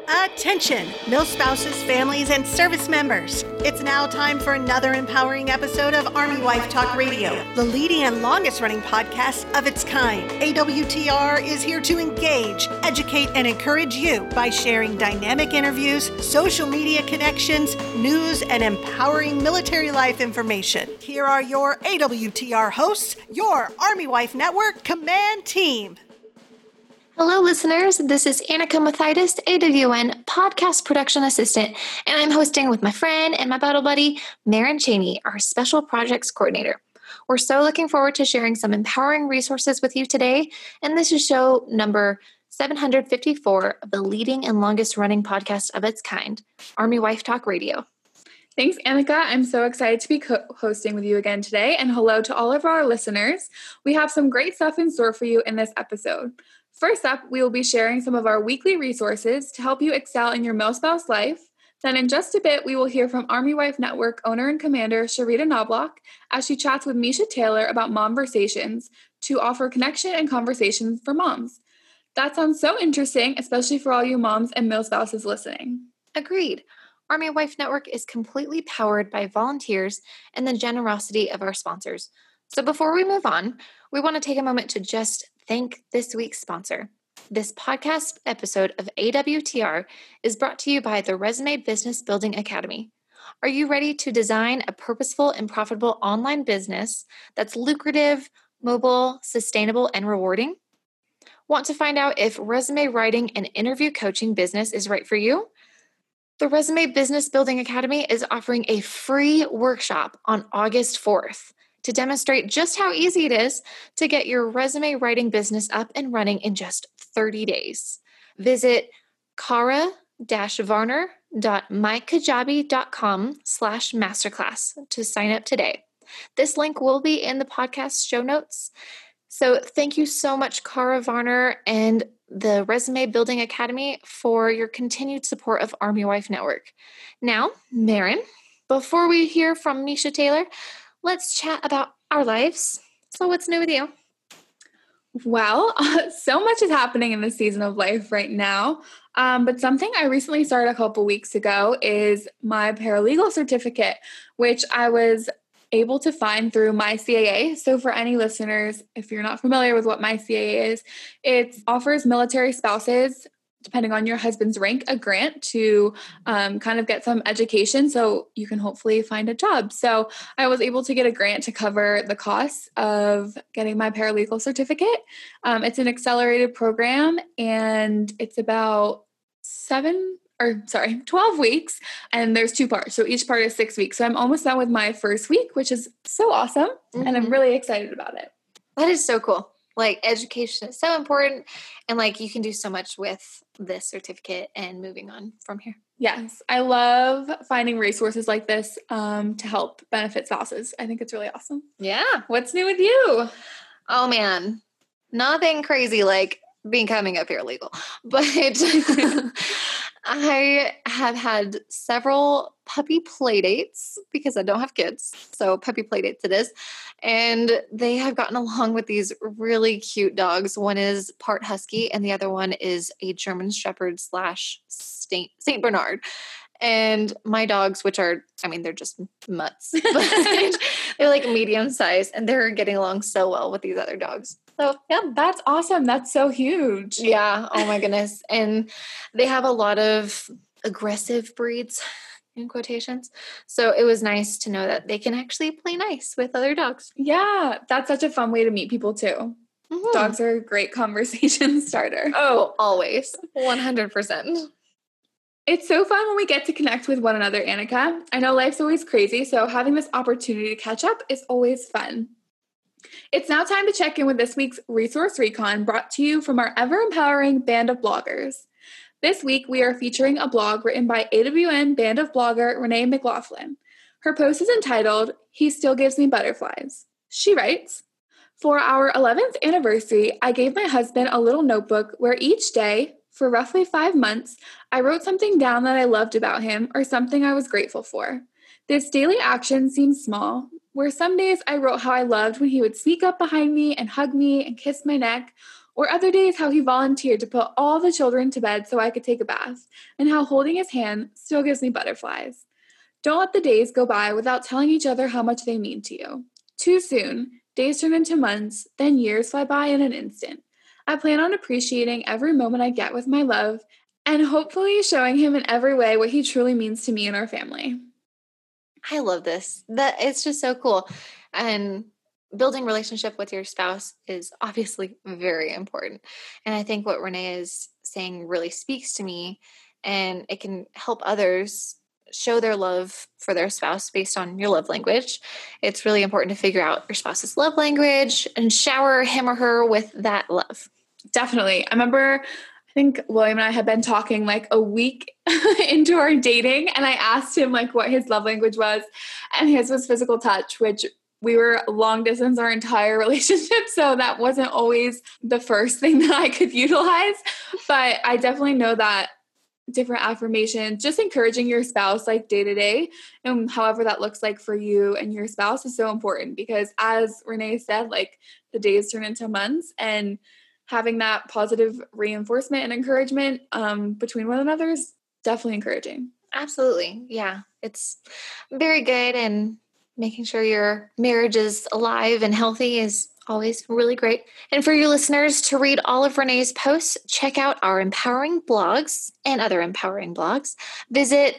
Attention, milspouses, families, and service members. It's now time for another empowering episode of Army Wife Talk Radio, the leading and longest running podcast of its kind. AWTR is here to engage, educate, and encourage you by sharing dynamic interviews, social media connections, news, and empowering military life information. Here are your AWTR hosts, your Army Wife Network Command Team. Hello, listeners. This is Annika Mathitis, AWN Podcast Production Assistant, and I'm hosting with my friend and my battle buddy, Maren Cheney, our Special Projects Coordinator. We're so looking forward to sharing some empowering resources with you today, and this is show number 754 of the leading and longest running podcast of its kind, Army Wife Talk Radio. Thanks, Annika. I'm so excited to be hosting with you again today, and hello to all of our listeners. We have some great stuff in store for you in this episode. First up, we will be sharing some of our weekly resources to help you excel in your milspouse life. Then in just a bit, we will hear from Army Wife Network owner and commander Sharita Knobloch as she chats with Misha Taylor about Momversations to offer connection and conversation for moms. That sounds so interesting, especially for all you moms and milspouses listening. Agreed. Army Wife Network is completely powered by volunteers and the generosity of our sponsors. So before we move on, we want to take a moment to just thank this week's sponsor. This podcast episode of AWTR is brought to you by the Resume Business Building Academy. Are you ready to design a purposeful and profitable online business that's lucrative, mobile, sustainable, and rewarding? Want to find out if resume writing and interview coaching business is right for you? The Resume Business Building Academy is offering a free workshop on August 4th. To demonstrate just how easy it is to get your resume writing business up and running in just 30 days. Visit kara-varner.mykajabi.com/masterclass to sign up today. This link will be in the podcast show notes. So thank you so much, Kara Varner and the Resume Building Academy, for your continued support of Army Wife Network. Now, Maren, before we hear from Misha Taylor, let's chat about our lives. So what's new with you? Well, so much is happening in this season of life right now. But something I recently started a couple weeks ago is my paralegal certificate, which I was able to find through MyCAA. So for any listeners, if you're not familiar with what MyCAA is, it offers military spouses, depending on your husband's rank, a grant to kind of get some education so you can hopefully find a job. So I was able to get a grant to cover the costs of getting my paralegal certificate. It's an accelerated program, and it's about 12 weeks, and there's 2 parts. So each part is 6 weeks. So I'm almost done with my first week, which is so awesome, and I'm really excited about it. That is so cool. Like, education is so important, and like you can do so much with this certificate and moving on from here. Yes, I love finding resources like this to help benefit spouses. I think it's really awesome. Yeah. What's new with you? Oh man, nothing crazy like becoming a paralegal, but I have had several puppy play dates because I don't have kids. So puppy play dates it is. And they have gotten along with these really cute dogs. One is part husky and the other one is a German Shepherd / Saint Bernard. And my dogs, which are, they're just mutts, but they're like medium size and they're getting along so well with these other dogs. So, yeah. That's awesome. That's so huge. Yeah. Oh my goodness. And they have a lot of aggressive breeds, in quotations. So it was nice to know that they can actually play nice with other dogs. Yeah. That's such a fun way to meet people too. Mm-hmm. Dogs are a great conversation starter. Oh, always. 100%. It's so fun when we get to connect with one another, Annika. I know life's always crazy, so having this opportunity to catch up is always fun. It's now time to check in with this week's Resource Recon, brought to you from our ever-empowering band of bloggers. This week, we are featuring a blog written by AWN band of blogger Renee McLaughlin. Her post is entitled, "He Still Gives Me Butterflies." She writes, "For our 11th anniversary, I gave my husband a little notebook where each day, for roughly 5 months, I wrote something down that I loved about him or something I was grateful for. This daily action seems small, where some days I wrote how I loved when he would sneak up behind me and hug me and kiss my neck, Or other days how he volunteered to put all the children to bed so I could take a bath, and how holding his hand still gives me butterflies. Don't let the days go by without telling each other how much they mean to you. Too soon, days turn into months, then years fly by in an instant. I plan on appreciating every moment I get with my love and hopefully showing him in every way what he truly means to me and our family. I love this. It's just so cool. And building relationship with your spouse is obviously very important. And I think what Renee is saying really speaks to me, and it can help others show their love for their spouse based on your love language. It's really important to figure out your spouse's love language and shower him or her with that love. Definitely. I remember, I think William and I had been talking like a week into our dating, and I asked him like what his love language was, and his was physical touch, which we were long distance our entire relationship, so that wasn't always the first thing that I could utilize. But I definitely know that different affirmations, just encouraging your spouse like day to day, and however that looks like for you and your spouse is so important, because as Renee said, like the days turn into months, and having that positive reinforcement and encouragement between one another is definitely encouraging. Absolutely. Yeah. It's very good. And making sure your marriage is alive and healthy is always really great. And for your listeners to read all of Renee's posts, check out our empowering blogs and other empowering blogs. Visit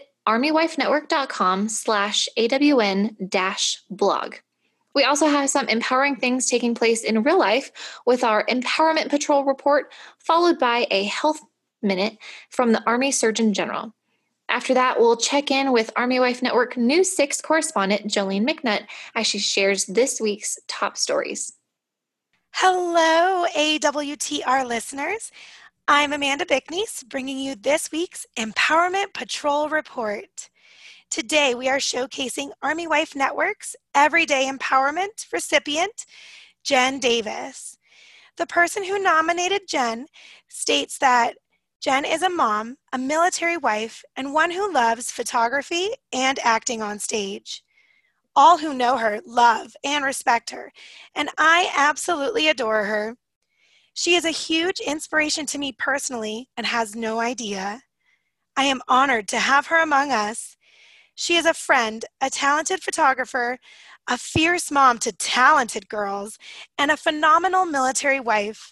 armywifenetwork.com/AWN-blog. We also have some empowering things taking place in real life with our Empowerment Patrol report, followed by a health minute from the Army Surgeon General. After that, we'll check in with Army Wife Network News 6 correspondent Jolene McNutt as she shares this week's top stories. Hello, AWTR listeners. I'm Amanda Bickness, bringing you this week's Empowerment Patrol report. Today, we are showcasing Army Wife Network's Everyday Empowerment recipient, Jen Davis. The person who nominated Jen states that Jen is a mom, a military wife, and one who loves photography and acting on stage. All who know her love and respect her, and I absolutely adore her. She is a huge inspiration to me personally and has no idea. I am honored to have her among us. She is a friend, a talented photographer, a fierce mom to talented girls, and a phenomenal military wife.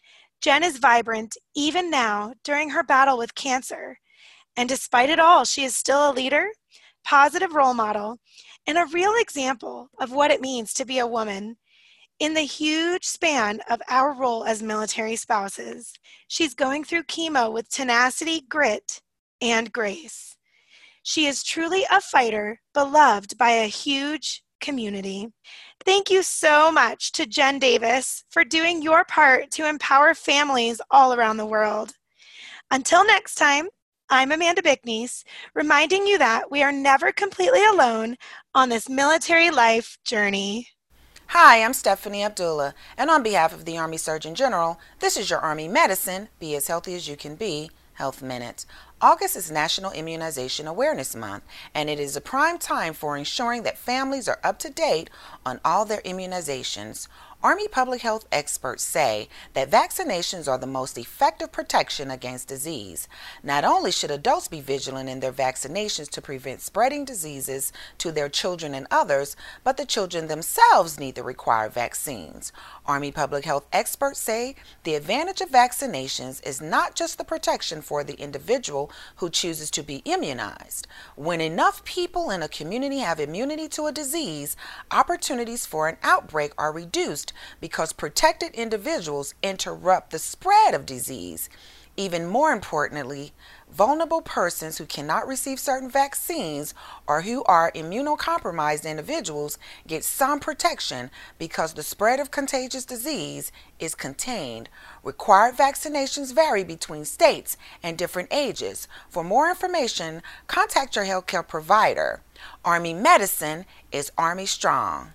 Jen is vibrant even now during her battle with cancer. And despite it all, she is still a leader, positive role model, and a real example of what it means to be a woman. In the huge span of our role as military spouses, she's going through chemo with tenacity, grit, and grace. She is truly a fighter, beloved by a huge community. Thank you so much to Jen Davis for doing your part to empower families all around the world. Until next time, I'm Amanda Bickness, reminding you that we are never completely alone on this military life journey. Hi, I'm Stephanie Abdullah, and on behalf of the Army Surgeon General, this is your Army Medicine, Be As Healthy As You Can Be, Health Minute. August is National Immunization Awareness Month, and it is a prime time for ensuring that families are up to date on all their immunizations. Army public health experts say that vaccinations are the most effective protection against disease. Not only should adults be vigilant in their vaccinations to prevent spreading diseases to their children and others, but the children themselves need the required vaccines. Army public health experts say the advantage of vaccinations is not just the protection for the individual who chooses to be immunized. When enough people in a community have immunity to a disease, opportunities for an outbreak are reduced because protected individuals interrupt the spread of disease. Even more importantly, vulnerable persons who cannot receive certain vaccines or who are immunocompromised individuals get some protection because the spread of contagious disease is contained. Required vaccinations vary between states and different ages. For more information, contact your healthcare provider. Army Medicine is Army Strong.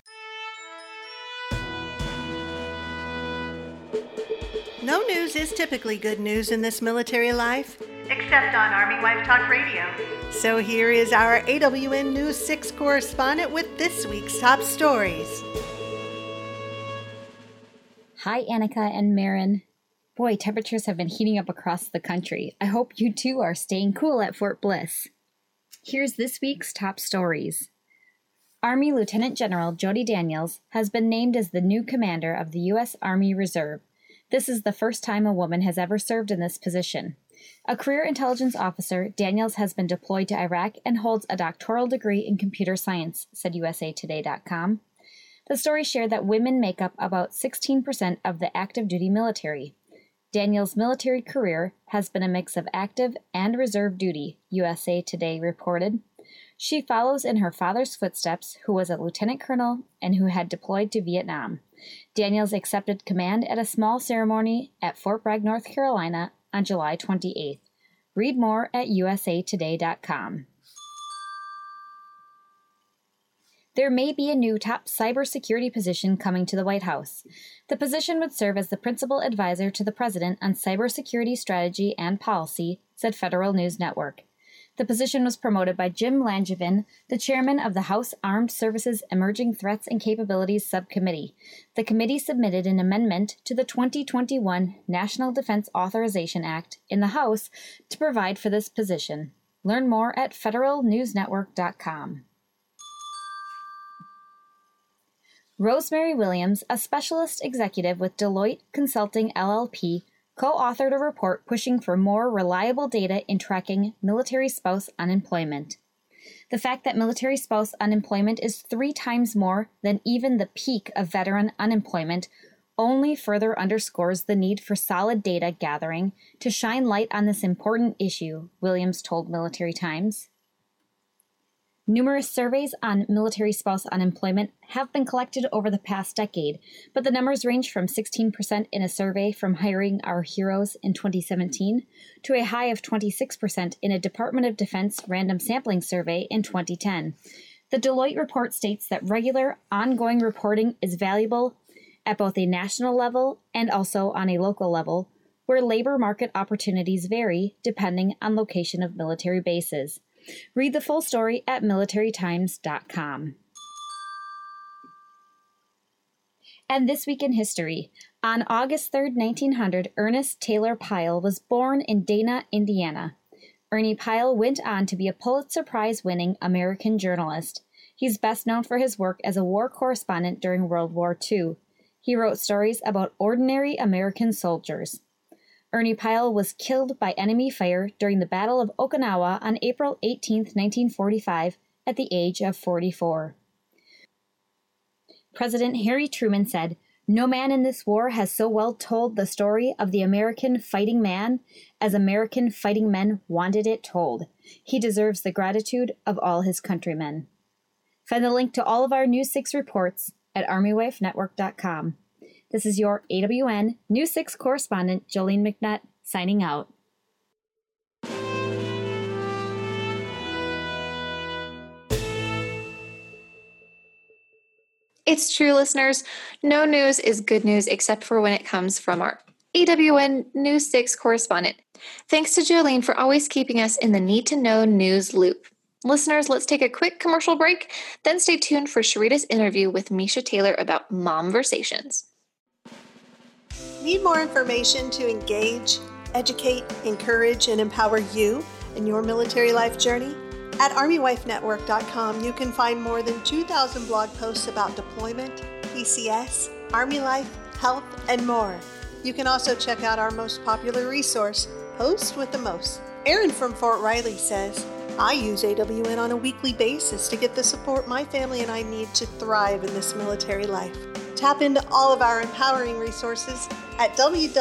No news is typically good news in this military life, except on Army Wife Talk Radio. So here is our AWN News 6 correspondent with this week's top stories. Hi, Annika and Marin. Boy, temperatures have been heating up across the country. I hope you too are staying cool at Fort Bliss. Here's this week's top stories. Army Lieutenant General Jody Daniels has been named as the new commander of the U.S. Army Reserve. This is the first time a woman has ever served in this position. A career intelligence officer, Daniels has been deployed to Iraq and holds a doctoral degree in computer science, said USAtoday.com. The story shared that women make up about 16% of the active duty military. Daniels' military career has been a mix of active and reserve duty, USA Today reported. She follows in her father's footsteps, who was a lieutenant colonel and who had deployed to Vietnam. Daniels accepted command at a small ceremony at Fort Bragg, North Carolina on July 28th. Read more at usatoday.com. There may be a new top cybersecurity position coming to the White House. The position would serve as the principal advisor to the president on cybersecurity strategy and policy, said Federal News Network. The position was promoted by Jim Langevin, the chairman of the House Armed Services Emerging Threats and Capabilities Subcommittee. The committee submitted an amendment to the 2021 National Defense Authorization Act in the House to provide for this position. Learn more at federalnewsnetwork.com. Rosemary Williams, a specialist executive with Deloitte Consulting LLP, co-authored a report pushing for more reliable data in tracking military spouse unemployment. The fact that military spouse unemployment is 3 times more than even the peak of veteran unemployment only further underscores the need for solid data gathering to shine light on this important issue, Williams told Military Times. Numerous surveys on military spouse unemployment have been collected over the past decade, but the numbers range from 16% in a survey from Hiring Our Heroes in 2017 to a high of 26% in a Department of Defense random sampling survey in 2010. The Deloitte report states that regular, ongoing reporting is valuable at both a national level and also on a local level, where labor market opportunities vary depending on location of military bases. Read the full story at militarytimes.com. And this week in history, on August 3, 1900, Ernest Taylor Pyle was born in Dana, Indiana. Ernie Pyle went on to be a Pulitzer Prize-winning American journalist. He's best known for his work as a war correspondent during World War II. He wrote stories about ordinary American soldiers. Ernie Pyle was killed by enemy fire during the Battle of Okinawa on April 18, 1945, at the age of 44. President Harry Truman said, "No man in this war has so well told the story of the American fighting man as American fighting men wanted it told. He deserves the gratitude of all his countrymen." Find the link to all of our News 6 reports at ArmyWifeNetwork.com. This is your AWN News 6 correspondent, Jolene McNutt, signing out. It's true, listeners. No news is good news except for when it comes from our AWN News 6 correspondent. Thanks to Jolene for always keeping us in the need-to-know news loop. Listeners, let's take a quick commercial break, then stay tuned for Sharita's interview with Misha Taylor about Momversations. Need more information to engage, educate, encourage, and empower you in your military life journey? At ArmyWifeNetwork.com, you can find more than 2,000 blog posts about deployment, PCS, Army life, health, and more. You can also check out our most popular resource, Post with the Most. Aaron from Fort Riley says, "I use AWN on a weekly basis to get the support my family and I need to thrive in this military life." Tap into all of our empowering resources at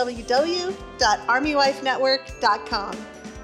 www.armywifenetwork.com.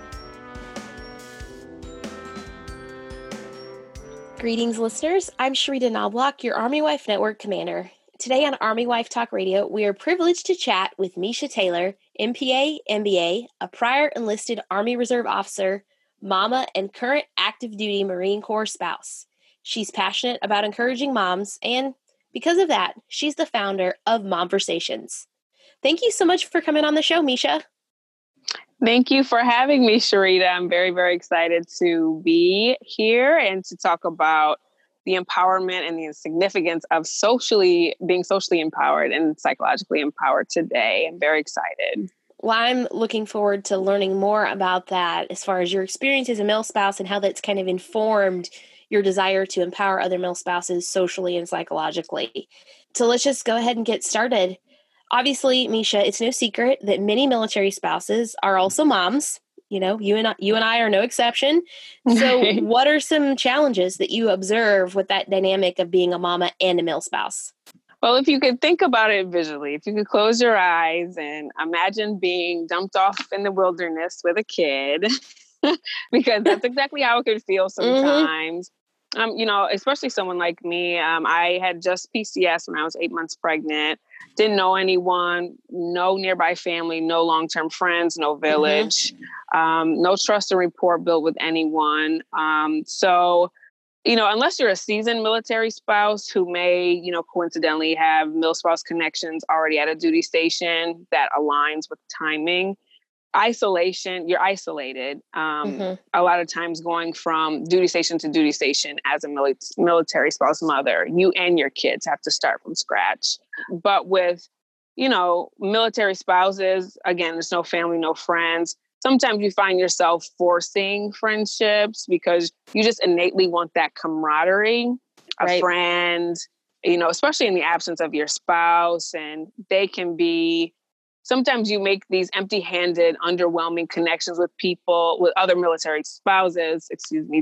Greetings, listeners. I'm Sharita Knobloch, your Army Wife Network commander. Today on Army Wife Talk Radio, we are privileged to chat with Misha Taylor, MPA, MBA, a prior enlisted Army Reserve officer, mama, and current active duty Marine Corps spouse. She's passionate about encouraging moms, and because of that, she's the founder of Momversations. Thank you so much for coming on the show, Misha. Thank you for having me, Sharita. I'm very, very excited to be here and to talk about the empowerment and the significance of being socially empowered and psychologically empowered today. I'm very excited. Well, I'm looking forward to learning more about that as far as your experience as a male spouse and how that's kind of informed your desire to empower other male spouses socially and psychologically. So let's just go ahead and get started. Obviously, Misha, it's no secret that many military spouses are also moms. You know, you and I are no exception. So what are some challenges that you observe with that dynamic of being a mama and a male spouse? Well, if you could think about it visually, if you could close your eyes and imagine being dumped off in the wilderness with a kid, because that's exactly how it could feel sometimes. Especially someone like me, I had just PCS when I was 8 months pregnant, didn't know anyone, no nearby family, no long-term friends, no village, no trust and rapport built with anyone. Unless you're a seasoned military spouse who may, coincidentally have mil spouse connections already at a duty station that aligns with timing, you're isolated. A lot of times going from duty station to duty station as a military spouse mother, you and your kids have to start from scratch. But with, military spouses, again, there's no family, no friends. Sometimes you find yourself forcing friendships because you just innately want that camaraderie, a friend, especially in the absence of your spouse. And they can be, sometimes you make these empty-handed, underwhelming connections with people, with other military spouses,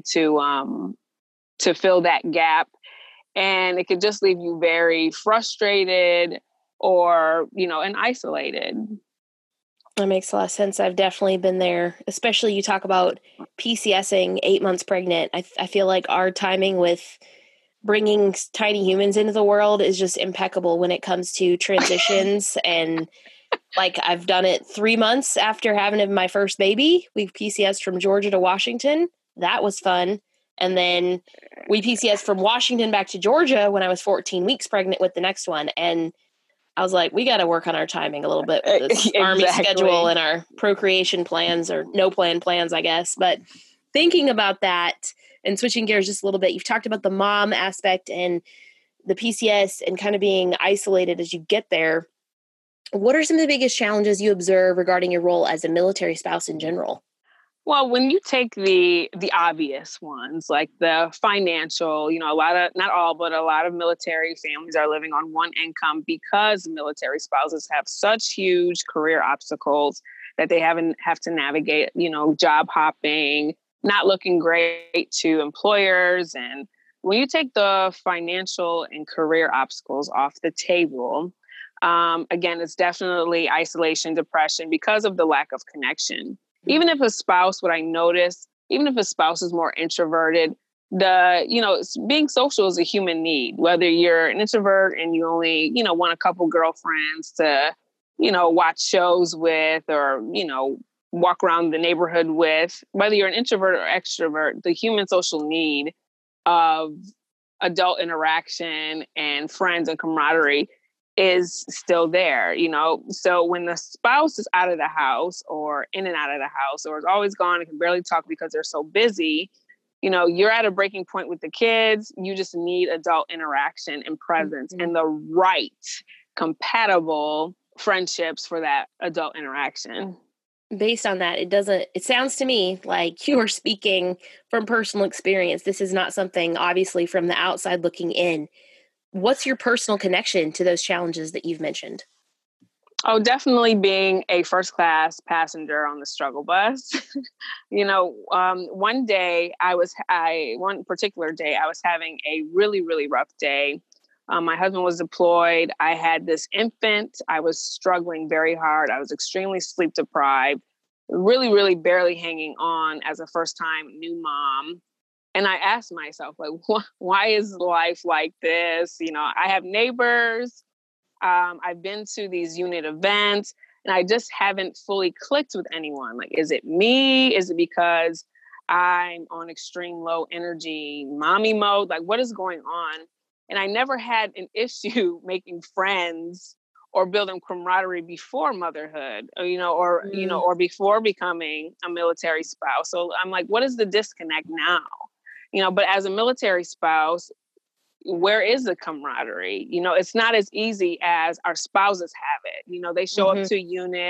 to fill that gap. And it could just leave you very frustrated or, and isolated. That makes a lot of sense. I've definitely been there, especially you talk about PCSing 8 months pregnant. I feel like our timing with bringing tiny humans into the world is just impeccable when it comes to transitions. And like I've done it 3 months after having my first baby. We PCSed from Georgia to Washington. That was fun. And then we PCSed from Washington back to Georgia when I was 14 weeks pregnant with the next one. And I was like, we got to work on our timing a little bit with this Army schedule and our procreation plans, or no plan plans, I guess. But thinking about that and switching gears just a little bit, you've talked about the mom aspect and the PCS and kind of being isolated as you get there. What are some of the biggest challenges you observe regarding your role as a military spouse in general? Well, when you take the obvious ones, like the financial, not all, but a lot of military families are living on one income because military spouses have such huge career obstacles that they have to navigate, job hopping, not looking great to employers. And when you take the financial and career obstacles off the table, again, it's definitely isolation, depression because of the lack of connection. Even if a spouse, what I notice, even if a spouse is more introverted, being social is a human need. Whether you're an introvert and you only, want a couple girlfriends to, watch shows with or, walk around the neighborhood with, whether you're an introvert or extrovert, the human social need of adult interaction and friends and camaraderie is still there, So when the spouse is out of the house or in and out of the house or is always gone and can barely talk because they're so busy, you're at a breaking point with the kids. You just need adult interaction and presence and the right compatible friendships for that adult interaction. Based on that, it sounds to me like you are speaking from personal experience. This is not something obviously from the outside looking in. What's your personal connection to those challenges that you've mentioned? Oh, definitely being a first class passenger on the struggle bus. One particular day, I was having a really, really rough day. My husband was deployed. I had this infant. I was struggling very hard. I was extremely sleep deprived, really, really barely hanging on as a first time new mom. And I asked myself, why is life like this? I have neighbors. I've been to these unit events and I just haven't fully clicked with anyone. Like, is it me? Is it because I'm on extreme low energy mommy mode? Like, what is going on? And I never had an issue making friends or building camaraderie before motherhood, or before becoming a military spouse. So I'm like, what is the disconnect now? But as a military spouse, where is the camaraderie? It's not as easy as our spouses have it. They show up to unit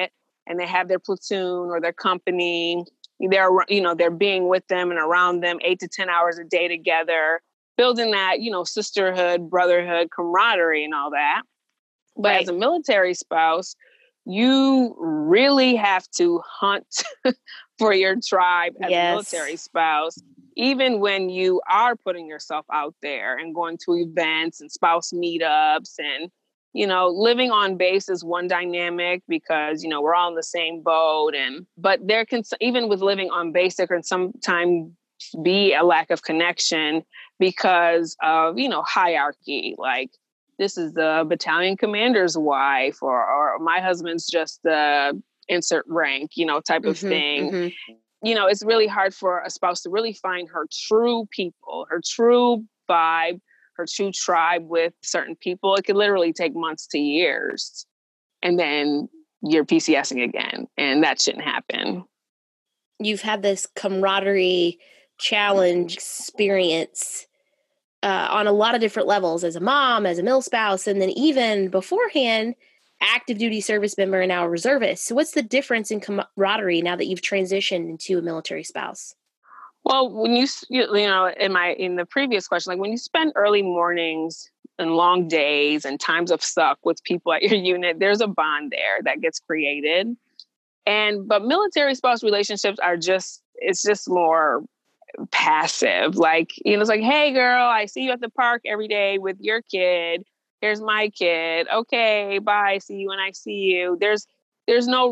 and they have their platoon or their company. They're being with them and around them 8 to 10 hours a day together, building that, sisterhood, brotherhood, camaraderie and all that. But Right. as a military spouse, you really have to hunt for your tribe as a military spouse, even when you are putting yourself out there and going to events and spouse meetups and, living on base is one dynamic because, we're all in the same boat. But there can, even with living on base, there can sometimes be a lack of connection because of, hierarchy. Like, this is the battalion commander's wife, or my husband's just the insert rank, type of thing. Mm-hmm. It's really hard for a spouse to really find her true people, her true vibe, her true tribe with certain people. It could literally take months to years. And then you're PCSing again. And that shouldn't happen. You've had this camaraderie challenge experience on a lot of different levels as a mom, as a mil spouse, and then even beforehand, active duty service member and now a reservist. So what's the difference in camaraderie now that you've transitioned into a military spouse? Well, when in the previous question, like when you spend early mornings and long days and times of suck with people at your unit, there's a bond there that gets created. But military spouse relationships it's just more passive. Like, it's like, hey girl, I see you at the park every day with your kid. Here's my kid. Okay, bye. See you when I see you. There's no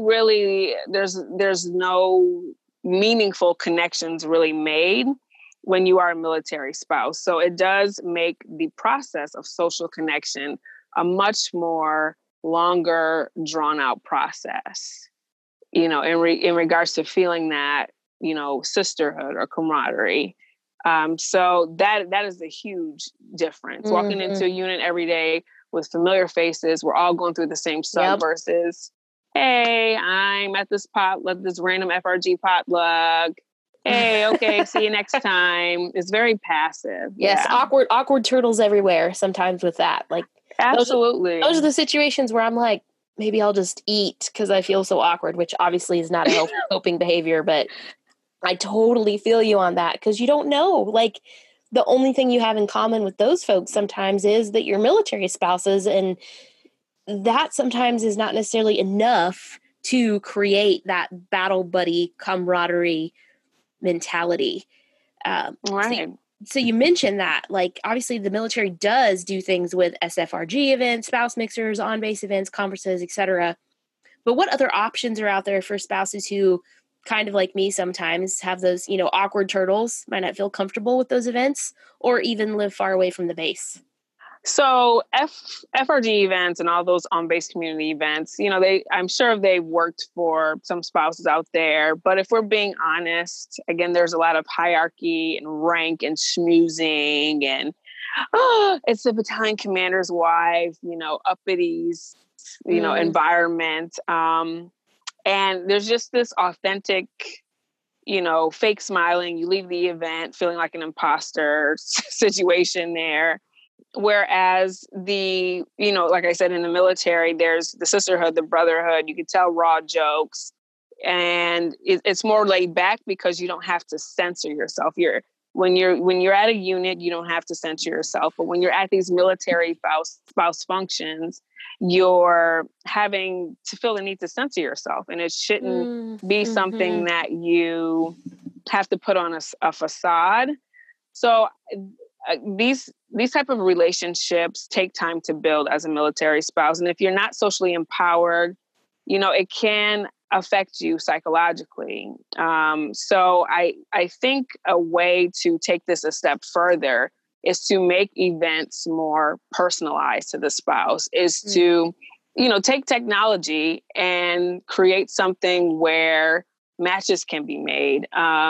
meaningful connections really made when you are a military spouse. So it does make the process of social connection a much more longer, drawn out process, in regards to feeling that, sisterhood or camaraderie. So that is a huge difference. Mm-hmm. Walking into a unit every day with familiar faces, we're all going through the same stuff versus, hey, I'm at this random FRG potluck. Hey, okay, see you next time. It's very passive. Yes, yeah. awkward turtles everywhere sometimes with that. Like, absolutely. Those are the situations where I'm like, maybe I'll just eat because I feel so awkward, which obviously is not a healthy coping behavior, but I totally feel you on that because you don't know. Like, the only thing you have in common with those folks sometimes is that you're military spouses, and that sometimes is not necessarily enough to create that battle buddy camaraderie mentality. Right. So you mentioned that, like, obviously the military does do things with SFRG events, spouse mixers, on-base events, conferences, etc. But what other options are out there for spouses who, kind of like me sometimes, have those, awkward turtles, might not feel comfortable with those events, or even live far away from the base? So FRG events and all those on-base community events, I'm sure they worked for some spouses out there. But if we're being honest, again, there's a lot of hierarchy and rank and schmoozing and, it's the battalion commander's wife, uppities, environment. And there's just this authentic, fake smiling. You leave the event feeling like an imposter situation there. Whereas like I said, in the military, there's the sisterhood, the brotherhood. You can tell raw jokes, and it's more laid back because you don't have to censor yourself. When you're at a unit, you don't have to censor yourself. But when you're at these military spouse functions, you're having to feel the need to censor yourself, and it shouldn't be something that you have to put on a facade. So these type of relationships take time to build as a military spouse. And if you're not socially empowered, it can affect you psychologically. So I think a way to take this a step further is to make events more personalized to the spouse, is to, take technology and create something where matches can be made.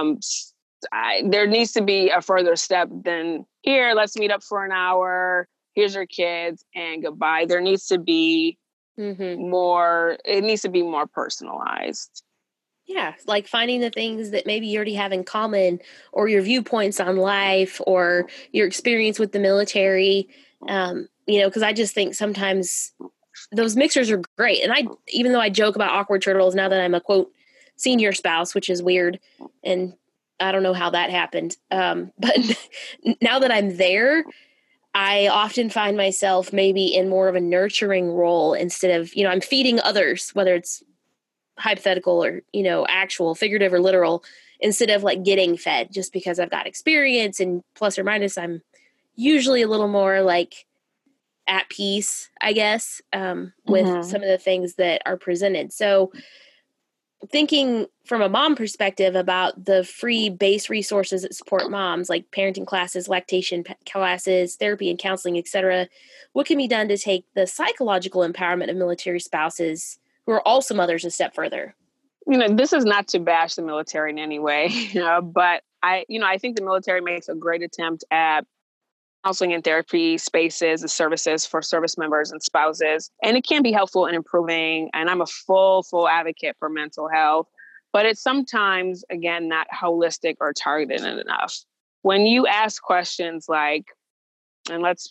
There needs to be a further step than, here, let's meet up for an hour. Here's your kids and goodbye. There needs to be more, it needs to be more personalized. Yeah, like finding the things that maybe you already have in common, or your viewpoints on life, or your experience with the military. Because I just think sometimes those mixers are great. And even though I joke about awkward turtles now that I'm a quote senior spouse, which is weird, and I don't know how that happened. But now that I'm there, I often find myself maybe in more of a nurturing role instead of, I'm feeding others, whether it's hypothetical or, actual, figurative or literal, instead of like getting fed, just because I've got experience, and plus or minus, I'm usually a little more like at peace, I guess, with some of the things that are presented. So thinking from a mom perspective about the free base resources that support moms, like parenting classes, lactation classes, therapy and counseling, etc., what can be done to take the psychological empowerment of military spouses who are also mothers a step further? This is not to bash the military in any way, but I think the military makes a great attempt at counseling and therapy spaces and services for service members and spouses. And it can be helpful in improving. And I'm a full advocate for mental health, but it's sometimes, again, not holistic or targeted enough. When you ask questions like, and let's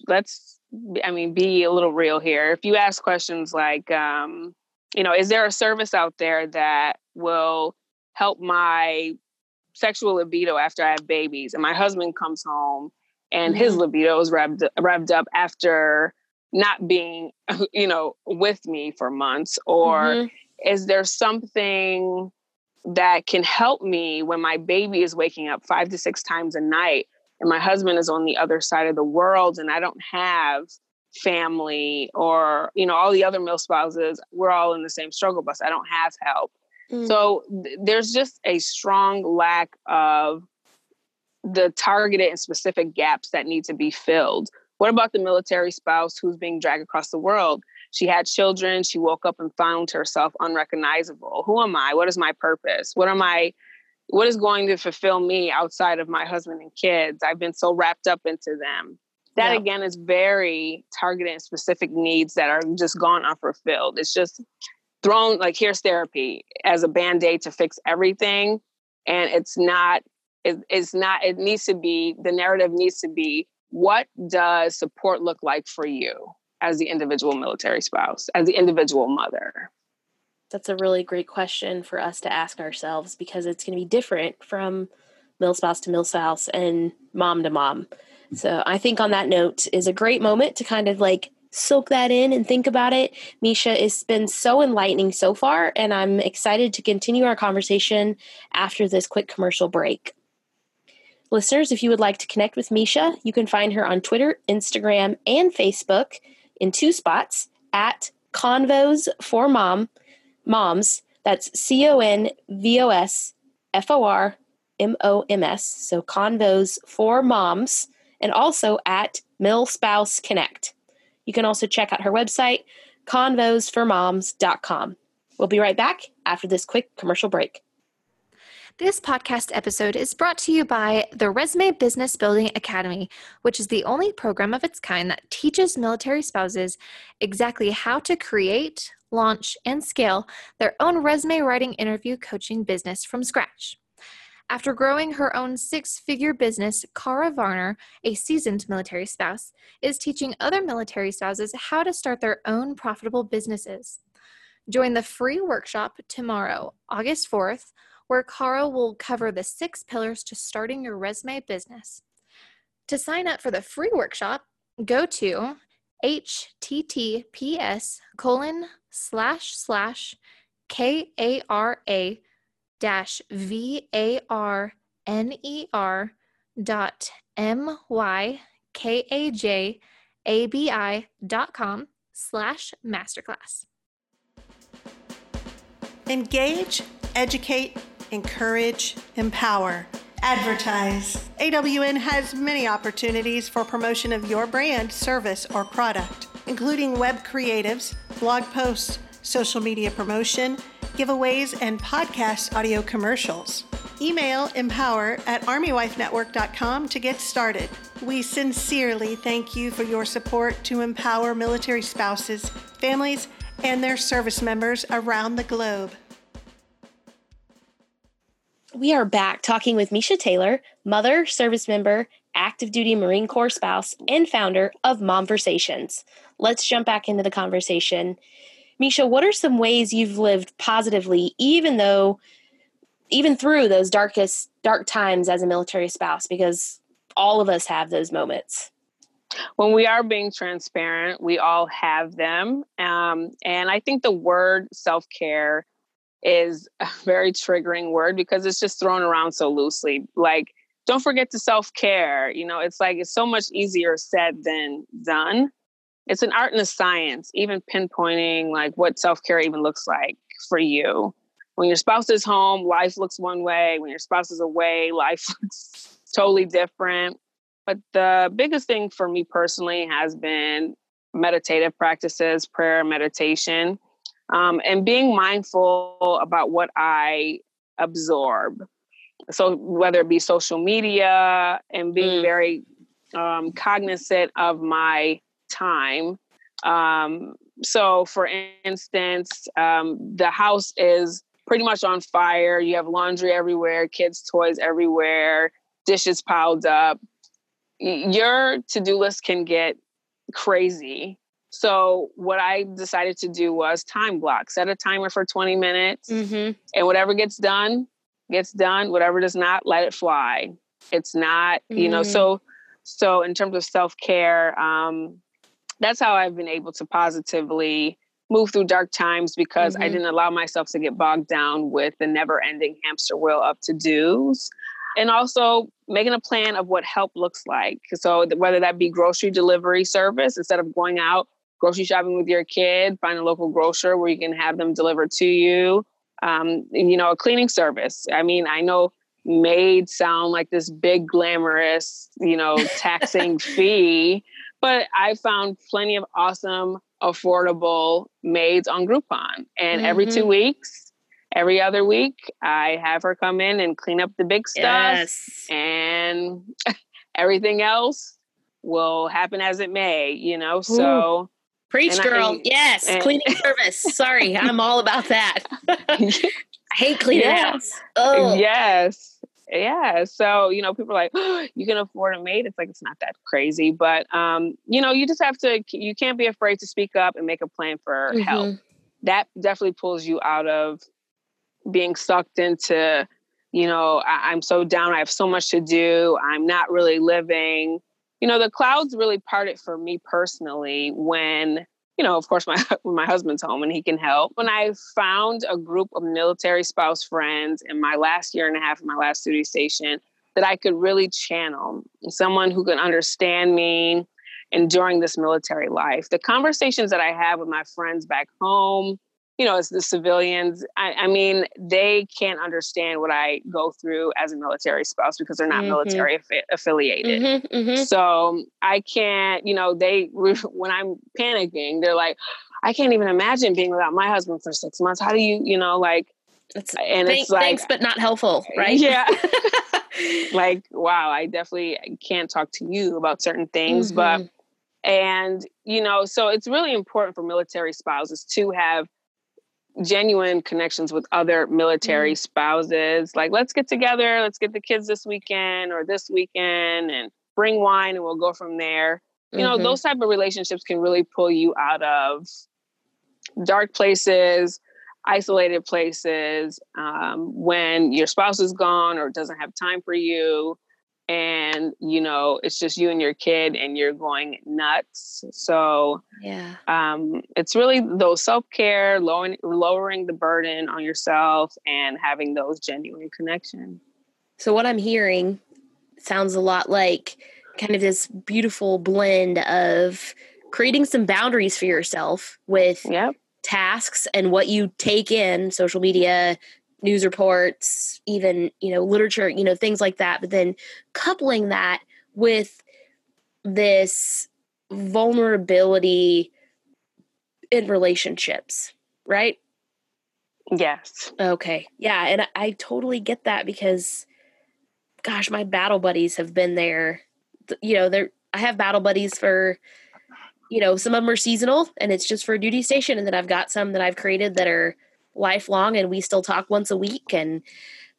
be a little real here. If you ask questions like, is there a service out there that will help my sexual libido after I have babies? And my husband comes home and his libido is revved up after not being, with me for months. Or is there something that can help me when my baby is waking up 5 to 6 times a night and my husband is on the other side of the world and I don't have family, or, all the other male spouses, we're all in the same struggle bus. I don't have help. So there's just a strong lack of the targeted and specific gaps that need to be filled. What about the military spouse who's being dragged across the world? She had children. She woke up and found herself unrecognizable. Who am I? What is my purpose? What is going to fulfill me outside of my husband and kids? I've been so wrapped up into them. That again is very targeted and specific needs that are just gone unfulfilled. It's just thrown like, here's therapy as a Band-Aid to fix everything. And it needs to be, the narrative needs to be, what does support look like for you as the individual military spouse, as the individual mother? That's a really great question for us to ask ourselves, because it's going to be different from mil spouse to mil spouse and mom to mom. So I think on that note is a great moment to kind of like soak that in and think about it. Misha, it's been so enlightening so far, and I'm excited to continue our conversation after this quick commercial break. Listeners, if you would like to connect with Misha, you can find her on Twitter, Instagram, and Facebook in 2 spots at Convos for Moms. That's CONVOS FORMOMS. So Convos for Moms, and also at Mil Spouse Connect. You can also check out her website, convosformoms.com. We'll be right back after this quick commercial break. This podcast episode is brought to you by the Resume Business Building Academy, which is the only program of its kind that teaches military spouses exactly how to create, launch, and scale their own resume writing interview coaching business from scratch. After growing her own 6-figure business, Cara Varner, a seasoned military spouse, is teaching other military spouses how to start their own profitable businesses. Join the free workshop tomorrow, August 4th, where Cara will cover the 6 pillars to starting your resume business. To sign up for the free workshop, go to https://KARA-VARNER.MYKAJABI.com/masterclass. Engage, educate, encourage, empower, advertise. AWN has many opportunities for promotion of your brand, service, or product, including web creatives, blog posts, social media promotion, giveaways, and podcast audio commercials. Email empower@armywifenetwork.com to get started. We sincerely thank you for your support to empower military spouses, families, and their service members around the globe. We are back talking with Misha Taylor, mother, service member, active duty Marine Corps spouse, and founder of Momversations. Let's jump back into the conversation. Misha, what are some ways you've lived positively, even through those dark times as a military spouse? Because all of us have those moments. When we are being transparent, we all have them. And I think the word self-care is a very triggering word because it's just thrown around so loosely. Like, don't forget to self-care. It's like, it's so much easier said than done. It's an art and a science, even pinpointing like what self-care even looks like for you. When your spouse is home, life looks one way. When your spouse is away, life looks totally different. But the biggest thing for me personally has been meditative practices, prayer, meditation. And being mindful about what I absorb. So whether it be social media and being very cognizant of my time. So for instance, the house is pretty much on fire. You have laundry everywhere, kids' toys everywhere, dishes piled up. Your to-do list can get crazy. So what I decided to do was time block, set a timer for 20 minutes and whatever gets done. Whatever does not, let it fly. It's not, so in terms of self-care, that's how I've been able to positively move through dark times because I didn't allow myself to get bogged down with the never-ending hamster wheel of to-dos. And also making a plan of what help looks like. So whether that be grocery delivery service, instead of going out grocery shopping with your kid, find a local grocer where you can have them delivered to you. A cleaning service. I mean, I know maids sound like this big glamorous, taxing fee, but I found plenty of awesome, affordable maids on Groupon. And every 2 weeks, every other week, I have her come in and clean up the big stuff and everything else will happen as it may, so. Preach, girl. Yes. Cleaning service. Sorry. I'm all about that. I hate cleaning the house. Oh. Yes. Yeah. So, people are like, oh, you can afford a maid. It's like, it's not that crazy, but, you just have to, you can't be afraid to speak up and make a plan for help. That definitely pulls you out of being sucked into, I'm so down. I have so much to do. I'm not really living. The clouds really parted for me personally when, of course, when my husband's home and he can help. When I found a group of military spouse friends in my last year and a half of my last duty station that I could really channel, someone who could understand me enduring this military life. The conversations that I have with my friends back home, as the civilians, I mean, they can't understand what I go through as a military spouse because they're not military affiliated. So I can't, when I'm panicking, they're like, I can't even imagine being without my husband for 6 months. How do you, it's like, thanks, but not helpful, right? Yeah. Like, wow, I definitely can't talk to you about certain things, so it's really important for military spouses to have genuine connections with other military spouses. Like, let's get together, let's get the kids this weekend or this weekend and bring wine and we'll go from there. Those type of relationships can really pull you out of dark places, isolated places, when your spouse is gone or doesn't have time for you. And, it's just you and your kid and you're going nuts. So it's really those self-care, lowering the burden on yourself and having those genuine connections. So what I'm hearing sounds a lot like kind of this beautiful blend of creating some boundaries for yourself with tasks and what you take in, social media, news reports, even, literature, things like that. But then coupling that with this vulnerability in relationships, right? Yes. Okay. Yeah. And I totally get that because, gosh, my battle buddies have been there. I have battle buddies for, some of them are seasonal and it's just for a duty station. And then I've got some that I've created that are lifelong and we still talk once a week. And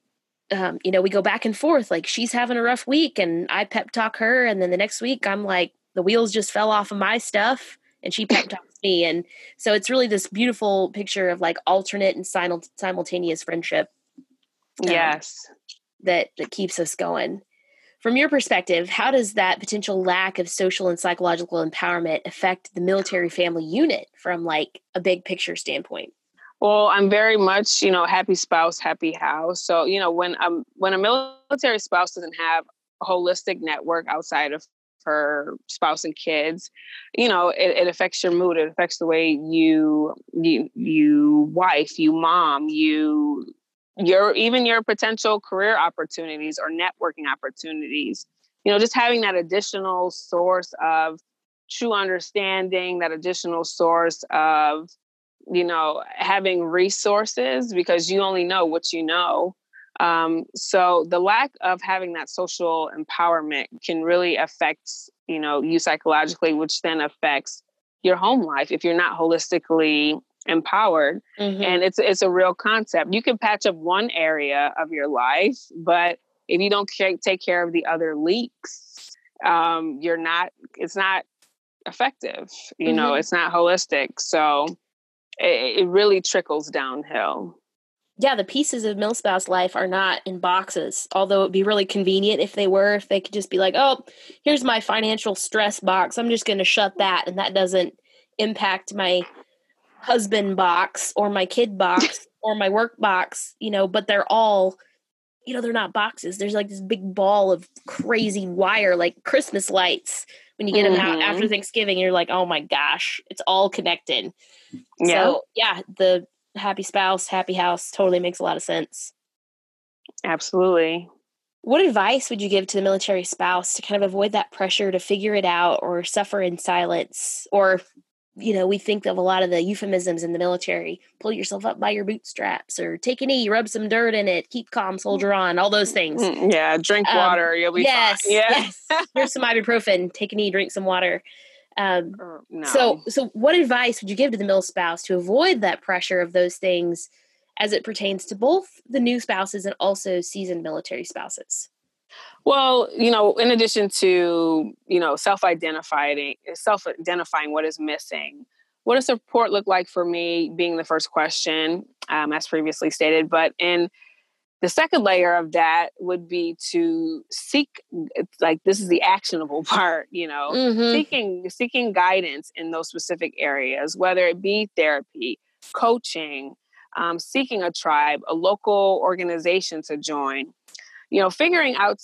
we go back and forth, like she's having a rough week and I pep talk her. And then the next week I'm like, the wheels just fell off of my stuff and she pep talks me. And so it's really this beautiful picture of like alternate and simultaneous friendship. Yes. That keeps us going. From your perspective, how does that potential lack of social and psychological empowerment affect the military family unit from like a big picture standpoint? Well, I'm very much, happy spouse, happy house. So, when a military spouse doesn't have a holistic network outside of her spouse and kids, it affects your mood. It affects the way you wife, you mom, your potential career opportunities or networking opportunities. Just having that additional source of true understanding, that additional source of, having resources, because you only know what you know. So the lack of having that social empowerment can really affect, you psychologically, which then affects your home life if you're not holistically empowered. Mm-hmm. And it's a real concept. You can patch up one area of your life, but if you don't take care of the other leaks, it's not effective. It's not holistic. So it really trickles downhill. Yeah, the pieces of MilSpouse life are not in boxes, although it'd be really convenient if they were, if they could just be like, oh, here's my financial stress box. I'm just going to shut that. And that doesn't impact my husband box or my kid box or my work box, but they're all, they're not boxes. There's like this big ball of crazy wire, like Christmas lights. When you get them out after Thanksgiving, you're like, oh my gosh, it's all connected. Yeah. So yeah, the happy spouse, happy house totally makes a lot of sense. Absolutely. What advice would you give to the military spouse to kind of avoid that pressure to figure it out or suffer in silence? Or, we think of a lot of the euphemisms in the military, pull yourself up by your bootstraps or take a knee, rub some dirt in it, keep calm, soldier on, all those things. Yeah. Drink water. You'll be fine. Yes. Here's some ibuprofen, take a knee, drink some water. No. So what advice would you give to the mil spouse to avoid that pressure of those things as it pertains to both the new spouses and also seasoned military spouses? Well, in addition to, self-identifying what is missing, what does support look like for me being the first question, as previously stated. But in the second layer of that would be to seek, like, this is the actionable part, seeking guidance in those specific areas, whether it be therapy, coaching, seeking a tribe, a local organization to join. Figuring out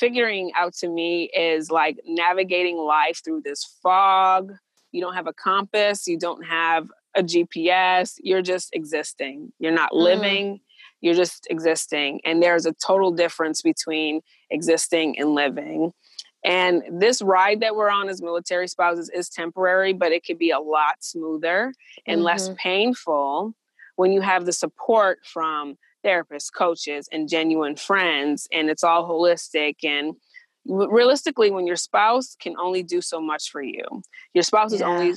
to me is like navigating life through this fog. You don't have a compass. You don't have a GPS. You're just existing. You're not living. You're just existing. And there's a total difference between existing and living. And this ride that we're on as military spouses is temporary, but it could be a lot smoother and less painful when you have the support from therapists, coaches, and genuine friends, and it's all holistic. And realistically, when your spouse can only do so much for you, your spouse is only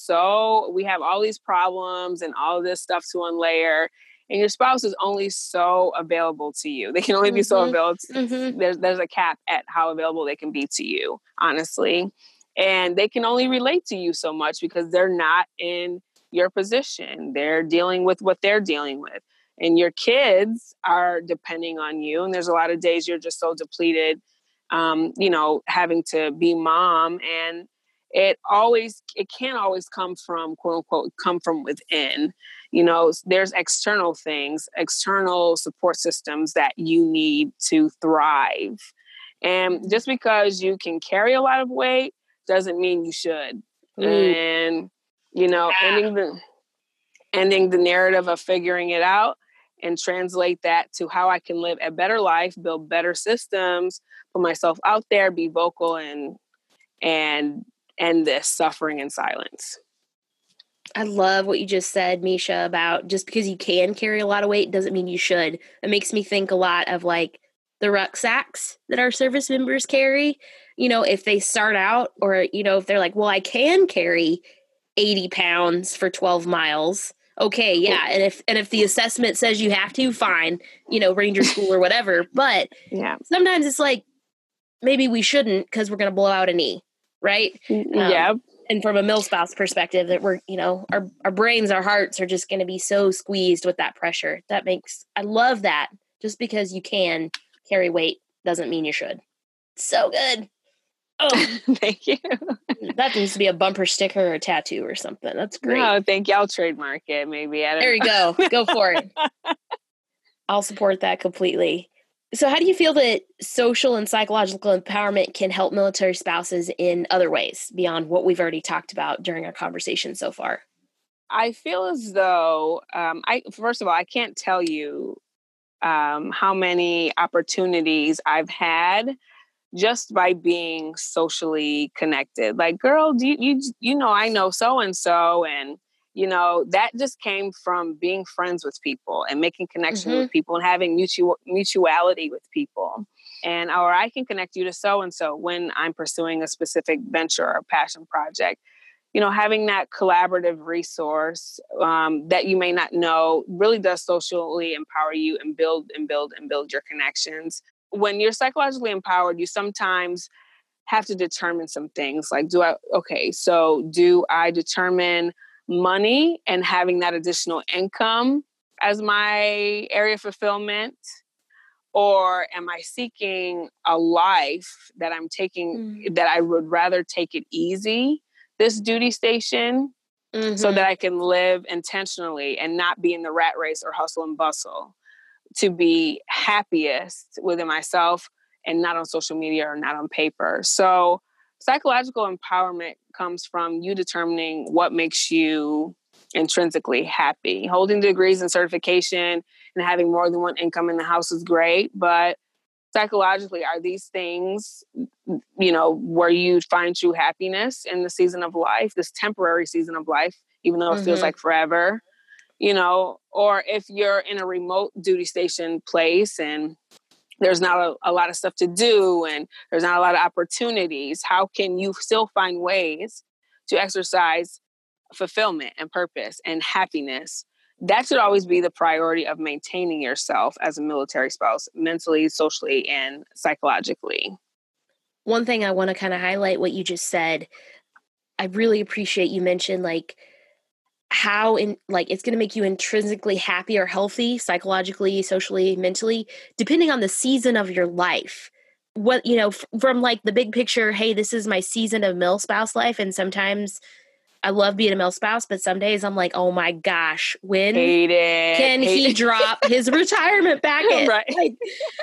we have all these problems and all this stuff to unlayer, and your spouse is only so available to you. They can only be so available. There's a cap at how available they can be to you, honestly. And they can only relate to you so much because they're not in your position. They're dealing with what they're dealing with. And your kids are depending on you. And there's a lot of days you're just so depleted, having to be mom. And it can't always come from, quote unquote, come from within. There's external things, external support systems that you need to thrive. And just because you can carry a lot of weight doesn't mean you should. And, ending the narrative of figuring it out and translate that to how I can live a better life, build better systems, put myself out there, be vocal, and end this suffering in silence. I love what you just said, Misha, about just because you can carry a lot of weight doesn't mean you should. It makes me think a lot of like the rucksacks that our service members carry. If they start out or, if they're like, well, I can carry 80 pounds for 12 miles. okay, yeah. And if the assessment says you have to, fine, Ranger school or whatever. But sometimes it's like, maybe we shouldn't because we're going to blow out a knee, right? And from a milspouse perspective, that we're, our brains, our hearts are just going to be so squeezed with that pressure. I love that. Just because you can carry weight doesn't mean you should. So good. Oh, thank you. That needs to be a bumper sticker or a tattoo or something. That's great. No, thank you. I'll trademark it maybe. There you go. Go for it. I'll support that completely. So how do you feel that social and psychological empowerment can help military spouses in other ways beyond what we've already talked about during our conversation so far? I feel as though, first of all, I can't tell you how many opportunities I've had just by being socially connected. Like, girl, do you know, I know so-and-so, and that just came from being friends with people and making connections with people and having mutuality with people. And, or I can connect you to so-and-so when I'm pursuing a specific venture or passion project. Having that collaborative resource that you may not know really does socially empower you and build your connections. When you're psychologically empowered, you sometimes have to determine some things like, do I determine money and having that additional income as my area of fulfillment? Or am I seeking a life that I'm taking, that I would rather take it easy, this duty station, so that I can live intentionally and not be in the rat race or hustle and bustle to be happiest within myself and not on social media or not on paper. So psychological empowerment comes from you determining what makes you intrinsically happy. Holding degrees and certification and having more than one income in the house is great, but psychologically, are these things, where you find true happiness in the season of life, this temporary season of life, even though it feels like forever, or if you're in a remote duty station place and there's not a lot of stuff to do and there's not a lot of opportunities, how can you still find ways to exercise fulfillment and purpose and happiness? That should always be the priority of maintaining yourself as a military spouse, mentally, socially, and psychologically. One thing I want to kind of highlight what you just said. I really appreciate you mentioned how it's going to make you intrinsically happy or healthy, psychologically, socially, mentally, depending on the season of your life. What, from the big picture, hey, this is my season of milspouse life. And sometimes I love being a milspouse, but some days I'm like, oh my gosh, when can he drop his retirement packet? Right.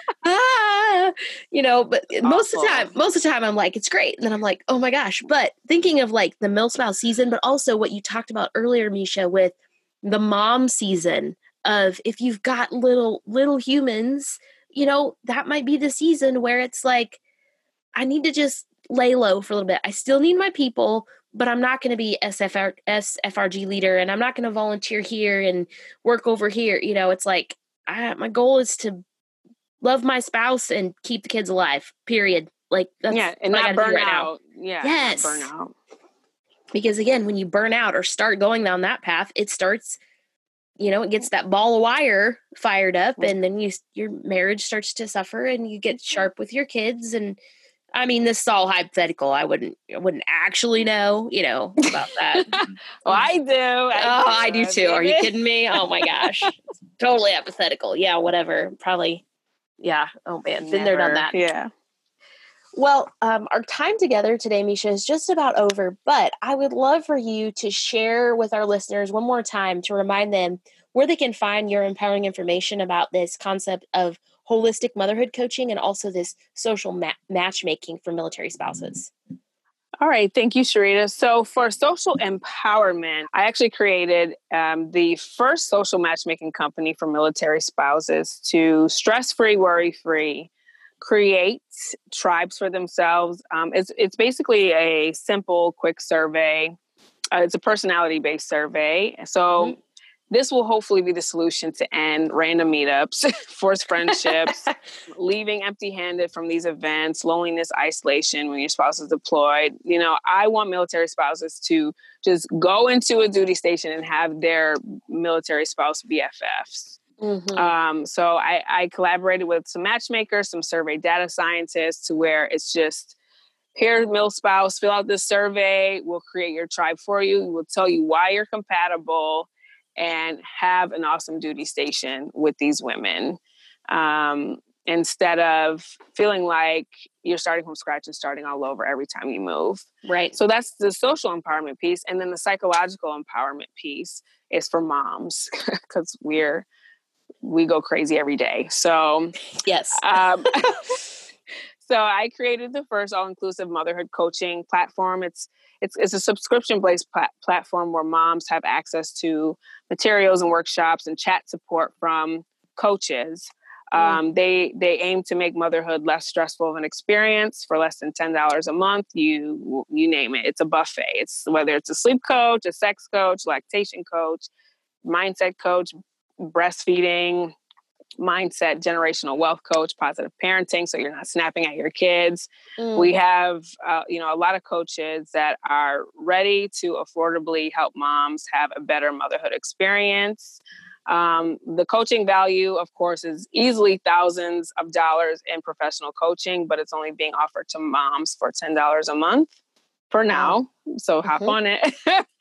But most of the time I'm like, it's great. And then I'm like, oh my gosh. But thinking of the milspouse season, but also what you talked about earlier, Misha, with the mom season of if you've got little humans, that might be the season where it's like, I need to just lay low for a little bit. I still need my people, but I'm not going to be SFRG leader, and I'm not going to volunteer here and work over here. It's like, my goal is to love my spouse and keep the kids alive, period. That's and not burn out. Yeah. Yes. Not burn out. Because again, when you burn out or start going down that path, it starts, it gets that ball of wire fired up, and then your marriage starts to suffer and you get sharp with your kids. And I mean, this is all hypothetical. I wouldn't actually know, about that. Well, I do. I do too. Are you kidding me? Oh my gosh. Totally hypothetical. Yeah, whatever. Probably. Yeah. Oh man. Been there, done that. Yeah. Well, our time together today, Misha, is just about over, but I would love for you to share with our listeners one more time to remind them where they can find your empowering information about this concept of holistic motherhood coaching and also this social matchmaking for military spouses. All right. Thank you, Sharita. So for social empowerment, I actually created the first social matchmaking company for military spouses to stress-free, worry-free, create tribes for themselves. It's basically a simple, quick survey. It's a personality-based survey. So this will hopefully be the solution to end random meetups, forced friendships, leaving empty-handed from these events, loneliness, isolation when your spouse is deployed. You know, I want military spouses to just go into a duty station and have their military spouse BFFs. Mm-hmm. So I collaborated with some matchmakers, some survey data scientists, to where it's just, here, mil spouse, fill out this survey. We'll create your tribe for you. We'll tell you why you're compatible, and have an awesome duty station with these women. Instead of feeling like you're starting from scratch and starting all over every time you move. Right. So that's the social empowerment piece. And then the psychological empowerment piece is for moms, because we go crazy every day. So yes. So I created the first all-inclusive motherhood coaching platform. It's a subscription-based platform where moms have access to materials and workshops and chat support from coaches. They aim to make motherhood less stressful of an experience for less than $10 a month. You name it. It's a buffet. It's whether it's a sleep coach, a sex coach, lactation coach, mindset coach, breastfeeding, mindset, generational wealth coach, positive parenting, so you're not snapping at your kids. We have a lot of coaches that are ready to affordably help moms have a better motherhood experience. The coaching value, of course, is easily thousands of dollars in professional coaching, but it's only being offered to moms for $10 a month for now. So hop on it.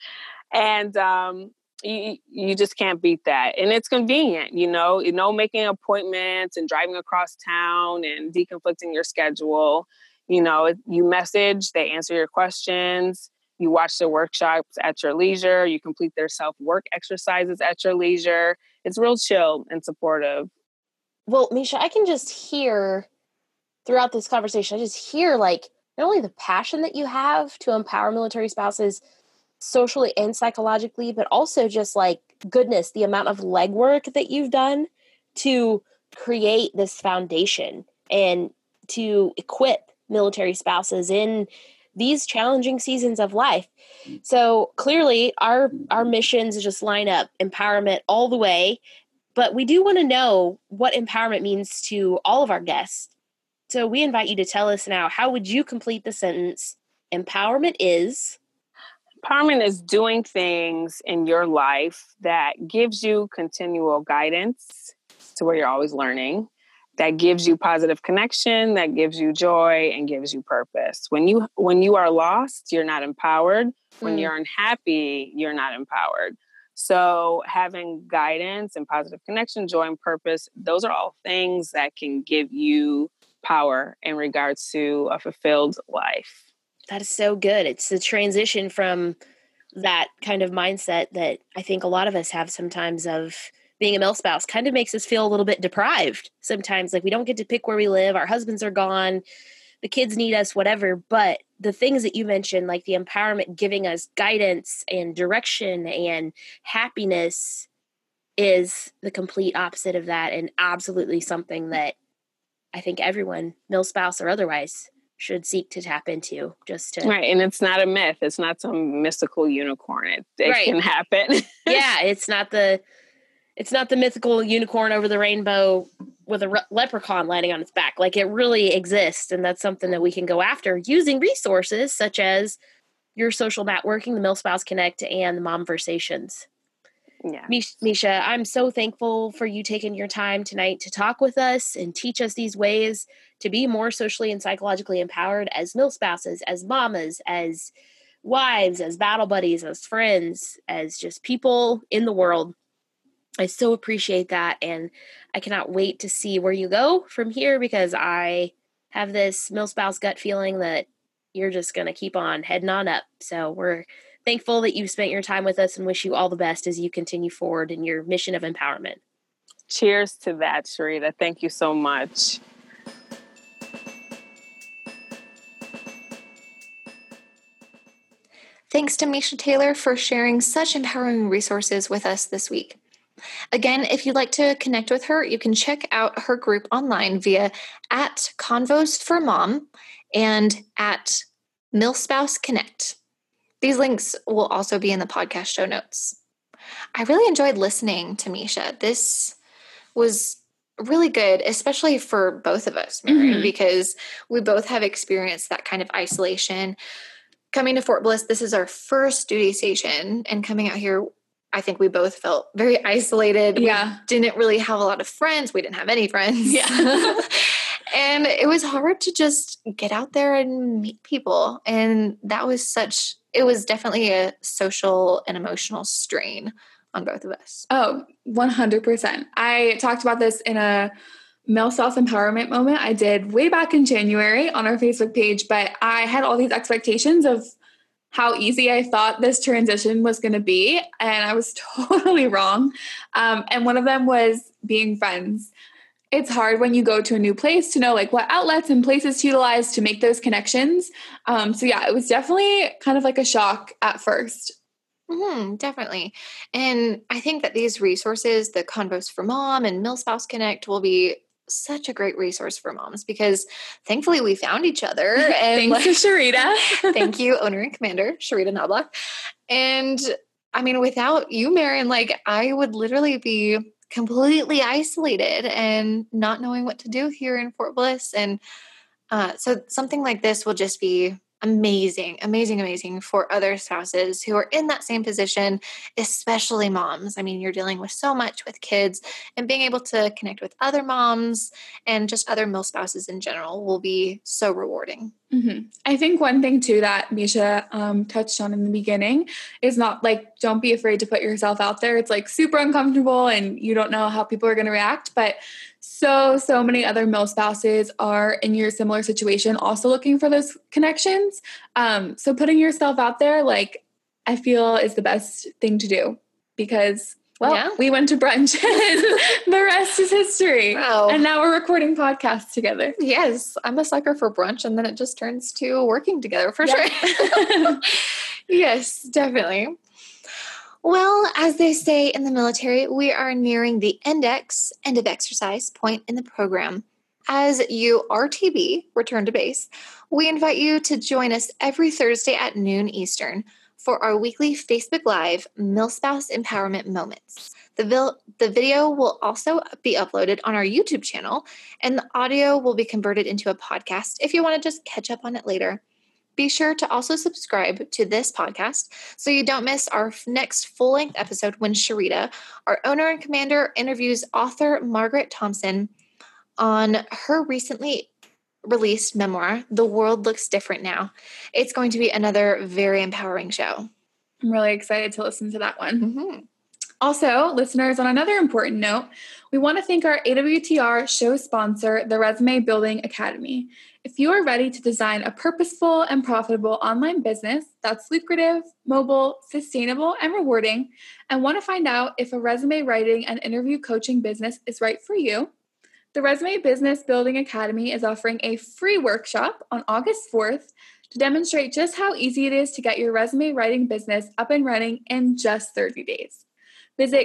And you just can't beat that. And it's convenient, making appointments and driving across town and deconflicting your schedule. You message, they answer your questions, you watch the workshops at your leisure, you complete their self-work exercises at your leisure. It's real chill and supportive. Well, Misha, I can just hear throughout this conversation, I just hear like not only the passion that you have to empower military spouses socially and psychologically, but also just like, goodness, the amount of legwork that you've done to create this foundation and to equip military spouses in these challenging seasons of life. So clearly our missions just line up, empowerment all the way, but we do want to know what empowerment means to all of our guests. So we invite you to tell us now, how would you complete the sentence, empowerment is... Empowerment is doing things in your life that gives you continual guidance to where you're always learning, that gives you positive connection, that gives you joy and gives you purpose. When you are lost, you're not empowered. When you're unhappy, you're not empowered. So having guidance and positive connection, joy and purpose, those are all things that can give you power in regards to a fulfilled life. That is so good. It's the transition from that kind of mindset that I think a lot of us have sometimes of being a male spouse kind of makes us feel a little bit deprived. Sometimes like we don't get to pick where we live. Our husbands are gone. The kids need us, whatever. But the things that you mentioned, like the empowerment, giving us guidance and direction and happiness, is the complete opposite of that. And absolutely something that I think everyone, male spouse or otherwise, should seek to tap into, just to... Right. And it's not a myth. It's not some mystical unicorn. It can happen. Yeah. It's not the mythical unicorn over the rainbow with a leprechaun landing on its back. Like, it really exists. And that's something that we can go after using resources such as your social networking, the Mil Spouse Connect, and the Momversations. Yeah. Misha, I'm so thankful for you taking your time tonight to talk with us and teach us these ways to be more socially and psychologically empowered as mil spouses, as mamas, as wives, as battle buddies, as friends, as just people in the world. I so appreciate that, and I cannot wait to see where you go from here, because I have this mil spouse gut feeling that you're just going to keep on heading on up. So we're thankful that you spent your time with us and wish you all the best as you continue forward in your mission of empowerment. Cheers to that, Sharita. Thank you so much. Thanks to Misha Taylor for sharing such empowering resources with us this week. Again, if you'd like to connect with her, you can check out her group online via @Convos4Mom and @MilSpouseConnect. These links will also be in the podcast show notes. I really enjoyed listening to Misha. This was really good, especially for both of us, Marion, because we both have experienced that kind of isolation. Coming to Fort Bliss, this is our first duty station, and coming out here, I think we both felt very isolated. Yeah. We didn't really have a lot of friends. We didn't have any friends. Yeah. And it was hard to just get out there and meet people. And it was definitely a social and emotional strain on both of us. Oh, 100%. I talked about this in a Male Self-Empowerment moment I did way back in January on our Facebook page, but I had all these expectations of how easy I thought this transition was going to be, and I was totally wrong. And one of them was being friends. It's hard when you go to a new place to know like what outlets and places to utilize to make those connections. So yeah, it was definitely kind of like a shock at first. Definitely. And I think that these resources, the Convos for Mom and MilSpouse Connect, will be such a great resource for moms because thankfully we found each other. And Thanks to Sharita. Thank you, owner and commander, Sharita Knobloch. And I mean, without you, Marion, like I would literally be completely isolated and not knowing what to do here in Fort Bliss. And so something like this will just be amazing, amazing, amazing for other spouses who are in that same position, especially moms. I mean, you're dealing with so much with kids, and being able to connect with other moms and just other MilSpouses in general will be so rewarding. I think one thing too that Misha touched on in the beginning is not like, don't be afraid to put yourself out there. It's like super uncomfortable and you don't know how people are going to react, but so many other MilSpouses are in your similar situation also looking for those connections. So putting yourself out there, like I feel is the best thing to do because we went to brunch and the rest is history. Wow. And now we're recording podcasts together. Yes, I'm a sucker for brunch, and then it just turns to working together for sure. Yes, definitely. Well, as they say in the military, we are nearing the end of exercise point in the program. As you RTB, return to base, we invite you to join us every Thursday at noon Eastern for our weekly Facebook Live MilSpouse Empowerment Moments. The video will also be uploaded on our YouTube channel, and the audio will be converted into a podcast if you want to just catch up on it later. Be sure to also subscribe to this podcast so you don't miss our next full-length episode when Sharita, our owner and commander, interviews author Margaret Thompson on her recently released memoir, The World Looks Different Now. It's going to be another very empowering show. I'm really excited to listen to that one. Also, listeners, on another important note, we want to thank our AWTR show sponsor, the Resume Building Academy. If you are ready to design a purposeful and profitable online business that's lucrative, mobile, sustainable, and rewarding, and want to find out if a resume writing and interview coaching business is right for you, the Resume Business Building Academy is offering a free workshop on August 4th to demonstrate just how easy it is to get your resume writing business up and running in just 30 days. Visit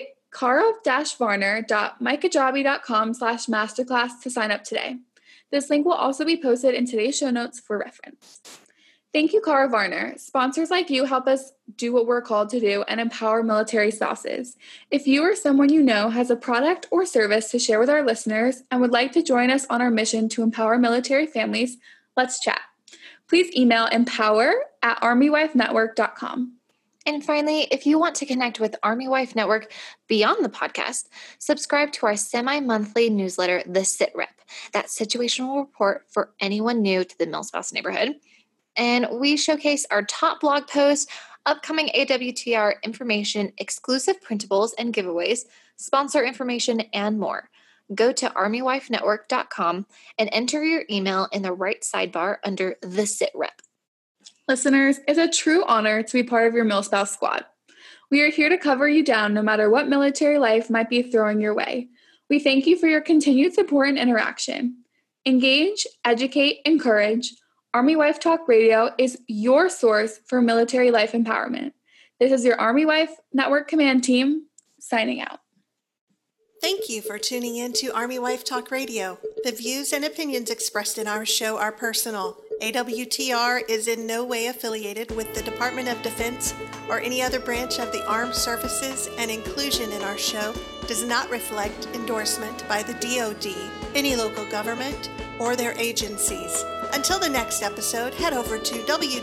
caro-varner.mikajabi.com/masterclass to sign up today. This link will also be posted in today's show notes for reference. Thank you, Cara Varner. Sponsors like you help us do what we're called to do and empower military spouses. If you or someone you know has a product or service to share with our listeners and would like to join us on our mission to empower military families, let's chat. Please email empower@armywifenetwork.com. And finally, if you want to connect with Army Wife Network beyond the podcast, subscribe to our semi-monthly newsletter, The Sit Rep, that situational report for anyone new to the MilSpouse neighborhood. And we showcase our top blog posts, upcoming AWTR information, exclusive printables and giveaways, sponsor information, and more. Go to armywifenetwork.com and enter your email in the right sidebar under The Sit Rep. Listeners, it's a true honor to be part of your MilSpouse squad. We are here to cover you down no matter what military life might be throwing your way. We thank you for your continued support and interaction. Engage, educate, encourage. Army Wife Talk Radio is your source for military life empowerment. This is your Army Wife Network Command Team signing out. Thank you for tuning in to Army Wife Talk Radio. The views and opinions expressed in our show are personal. AWTR is in no way affiliated with the Department of Defense or any other branch of the Armed Services, and inclusion in our show does not reflect endorsement by the DoD, any local government, or their agencies. Until the next episode, head over to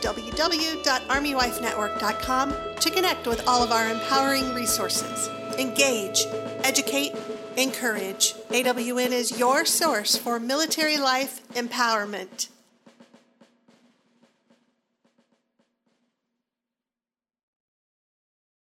www.armywifenetwork.com to connect with all of our empowering resources. Engage, educate, encourage. AWN is your source for military life empowerment.